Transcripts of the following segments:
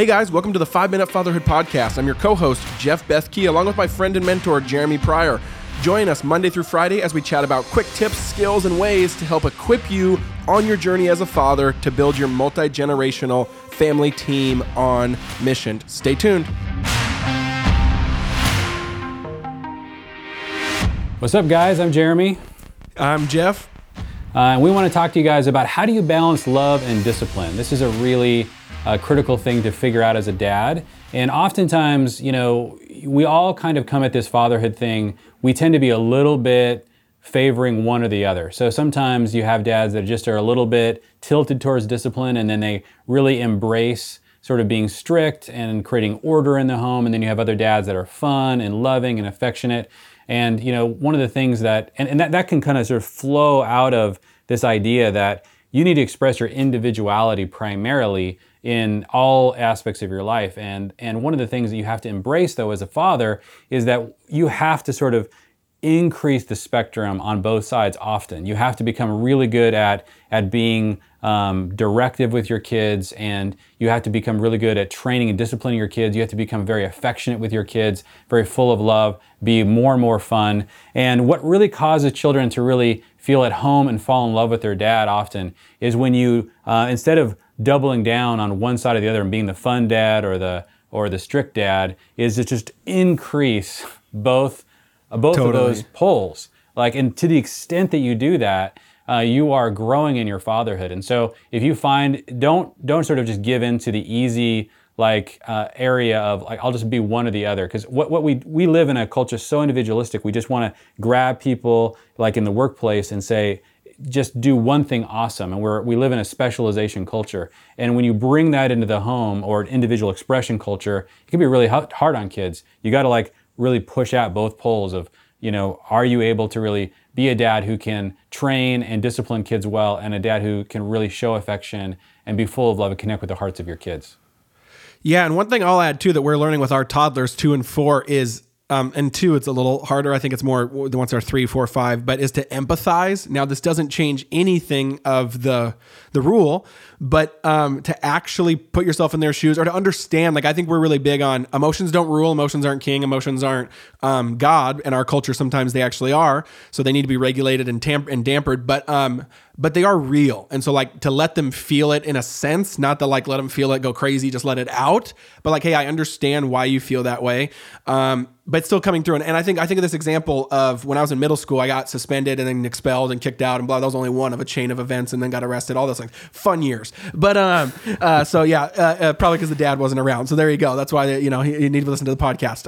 Hey guys, welcome to the 5-Minute Fatherhood Podcast. I'm your co-host, Jeff Bethke, along with my friend and mentor, Jeremy Pryor. Join us Monday through Friday as we chat about quick tips, skills, and ways to help equip you on your journey as a father to build your multi-generational family team on mission. Stay tuned. What's up, guys? I'm Jeremy. I'm Jeff. And we want to talk to you guys about how do you balance love and discipline. This is a really critical thing to figure out as a dad. And oftentimes, we all kind of come at this fatherhood thing. We tend to be a little bit favoring one or the other. So sometimes you have dads that just are a little bit tilted towards discipline, and then they really embrace sort of being strict and creating order in the home. And then you have other dads that are fun and loving and affectionate. And one of the things that can kind of sort of flow out of this idea that you need to express your individuality primarily in all aspects of your life. And one of the things that you have to embrace, though, as a father, is that you have to sort of increase the spectrum on both sides often. You have to become really good at being directive with your kids, and you have to become really good at training and disciplining your kids. You have to become very affectionate with your kids, very full of love, be more and more fun. And what really causes children to really feel at home and fall in love with their dad often is when you, instead of doubling down on one side or the other and being the fun dad or the strict dad, is to just increase both totally. Of those poles. And to the extent that you do that, you are growing in your fatherhood. And so if you find, don't sort of just give in to the easy area of I'll just be one or the other. Because what we live in a culture so individualistic, we just want to grab people in the workplace and say, just do one thing awesome. And we live in a specialization culture. And when you bring that into the home or an individual expression culture, it can be really hard on kids. You got to really push out both poles of, are you able to really be a dad who can train and discipline kids well, and a dad who can really show affection and be full of love and connect with the hearts of your kids. Yeah, and one thing I'll add too that we're learning with our toddlers 2 and 4 is, and 2 it's a little harder. I think it's more the ones that are 3, 4, 5, but is to empathize. Now this doesn't change anything of the rule, but to actually put yourself in their shoes or to understand. I think we're really big on emotions don't rule, emotions aren't king, emotions aren't God. In our culture, sometimes they actually are, so they need to be regulated and dampered. But they are real. And so to let them feel it in a sense, not to let them feel it, go crazy, just let it out. But hey, I understand why you feel that way. But still coming through. And I think of this example of when I was in middle school, I got suspended and then expelled and kicked out and blah. That was only one of a chain of events, and then got arrested, all those things. Fun years. But so yeah, probably because the dad wasn't around. So there you go. That's why, you need to listen to the podcast.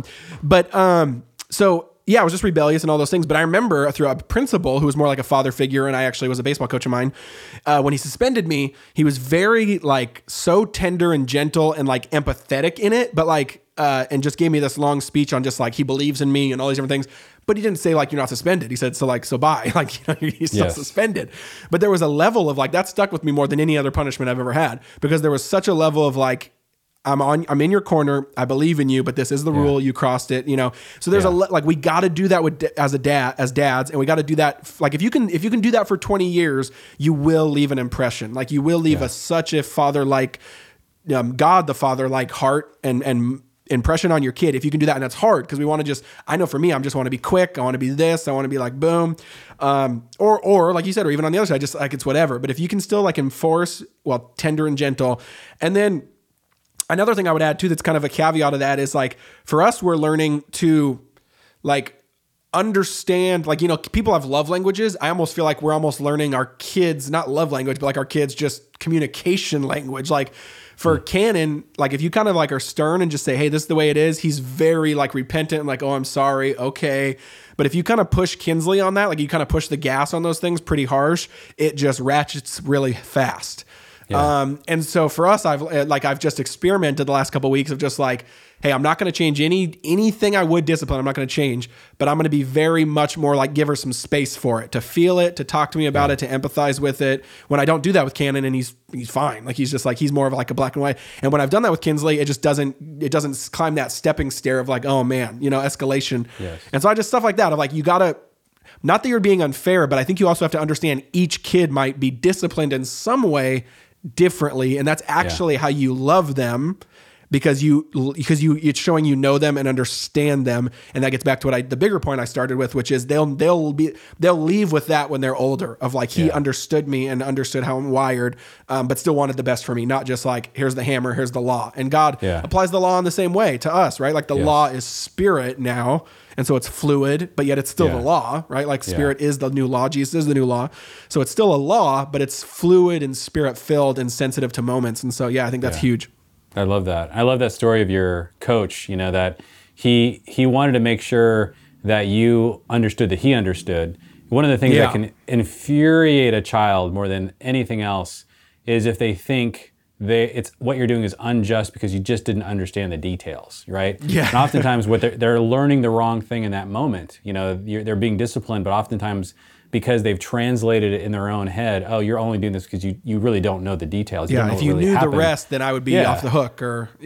So yeah, I was just rebellious and all those things. But I remember through a principal who was more like a father figure, and I actually was a baseball coach of mine. When he suspended me, he was very so tender and gentle and empathetic in it, but and just gave me this long speech on just he believes in me and all these different things. But he didn't say you're not suspended. He said, so bye. You're still suspended. But there was a level of that stuck with me more than any other punishment I've ever had, because there was such a level of I'm in your corner. I believe in you, but this is the rule. You crossed it, So there's we got to do that as dads, and we got to do that. If you can do that for 20 years, you will leave an impression. You will leave such a father-like, God the Father-like heart and impression on your kid if you can do that. And that's hard because we want to I know for me, I just want to be quick. I want to be this. I want to be boom. Or like you said, or even on the other side, just it's whatever. But if you can still enforce, tender and gentle. And then another thing I would add too, that's kind of a caveat of that is for us, we're learning to understand, people have love languages. I almost feel we're almost learning our kids, not love language, but our kids just communication language. For Cannon, if you kind of are stern and just say, hey, this is the way it is, he's very repentant and oh, I'm sorry. Okay. But if you kind of push Kinsley on that, you kind of push the gas on those things pretty harsh, it just ratchets really fast. Yeah. And so for us, I've just experimented the last couple of weeks of just hey, I'm not going to change anything I would discipline. I'm not going to change, but I'm going to be very much more give her some space for it, to feel it, to talk to me about it, to empathize with it. When I don't do that with Cannon, and he's fine. He's just he's more of a black and white. And when I've done that with Kinsley, it doesn't climb that stepping stair of oh man, escalation. Yes. And so I just stuff like that of you gotta, not that you're being unfair, but I think you also have to understand each kid might be disciplined in some way differently, and that's actually how you love them. Because it's showing you know them and understand them, and that gets back to the bigger point I started with, which is they'll leave with that when they're older, of like he understood me and understood how I'm wired, but still wanted the best for me, not just like here's the hammer, here's the law. And God applies the law in the same way to us, right? Like the law is spirit now, and so it's fluid, but yet it's still the law, right? Like spirit is the new law, Jesus is the new law, so it's still a law, but it's fluid and spirit filled and sensitive to moments. And so I think that's huge. I love that. I love that story of your coach, that he wanted to make sure that you understood that he understood. One of the things that can infuriate a child more than anything else is if they think it's what you're doing is unjust because you just didn't understand the details, right? Yeah. And oftentimes they're learning the wrong thing in that moment. They're being disciplined, but oftentimes because they've translated it in their own head, oh, you're only doing this because you really don't know the details. You don't know if you really knew happened. The rest, then I would be off the hook.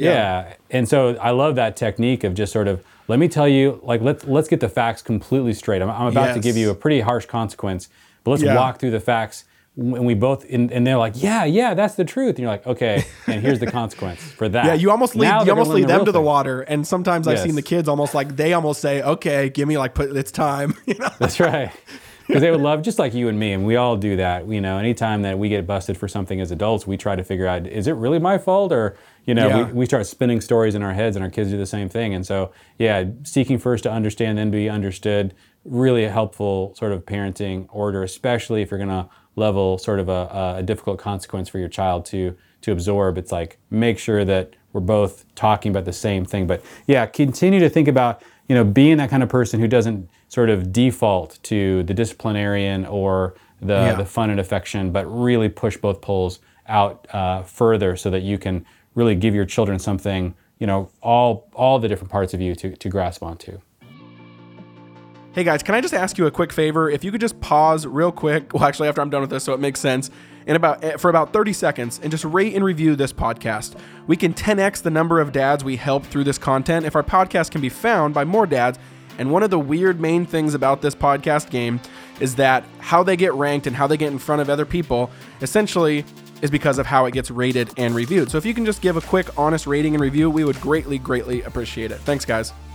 And so I love that technique of just sort of, let me tell you, like, let's get the facts completely straight. I'm about to give you a pretty harsh consequence, but let's walk through the facts. And we both, and they're like, yeah, that's the truth. And you're like, okay, and here's the consequence for that. Yeah, you almost lead them to the water. And sometimes I've seen the kids they almost say, okay, give me it's time. That's right. Because they would love, just like you and me, and we all do that. Anytime that we get busted for something as adults, we try to figure out, is it really my fault? Or, we start spinning stories in our heads, and our kids do the same thing. And so, seeking first to understand, then be understood, really a helpful sort of parenting order, especially if you're going to level sort of a difficult consequence for your child to absorb. It's like, make sure that we're both talking about the same thing. But continue to think about, being that kind of person who doesn't sort of default to the disciplinarian or the fun and affection, but really push both poles out further so that you can really give your children something, all the different parts of you to grasp onto. Hey guys, can I just ask you a quick favor? If you could just pause real quick, well, actually after I'm done with this so it makes sense, for about 30 seconds and just rate and review this podcast. We can 10x the number of dads we help through this content if our podcast can be found by more dads. And one of the weird main things about this podcast game is that how they get ranked and how they get in front of other people essentially is because of how it gets rated and reviewed. So if you can just give a quick, honest rating and review, we would greatly, greatly appreciate it. Thanks, guys.